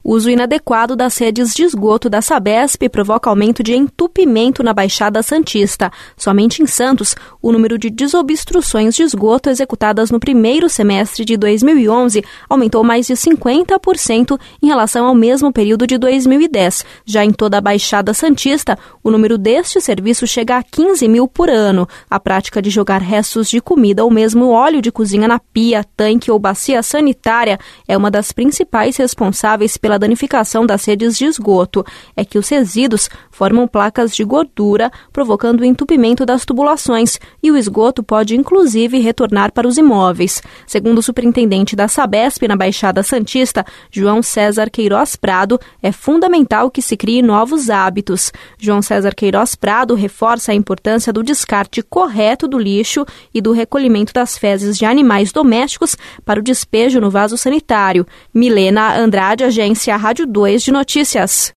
O uso inadequado das redes de esgoto da Sabesp provoca aumento de entupimento na Baixada Santista. Somente em Santos, o número de desobstruções de esgoto executadas no primeiro semestre de 2011 aumentou mais de 50% em relação ao mesmo período de 2010. Já em toda a Baixada Santista, o número deste serviço chega a 15 mil por ano. A prática de jogar restos de comida ou mesmo óleo de cozinha na pia, tanque ou bacia sanitária é uma das principais responsáveis pela danificação das redes de esgoto. É que os resíduos formam placas de gordura, provocando o entupimento das tubulações, e o esgoto pode inclusive retornar para os imóveis. Segundo o superintendente da Sabesp na Baixada Santista, João César Queiroz Prado, é fundamental que se crie novos hábitos. João César Queiroz Prado reforça a importância do descarte correto do lixo e do recolhimento das fezes de animais domésticos para o despejo no vaso sanitário. Milena Andrade, Agência Rádio 2 de Notícias.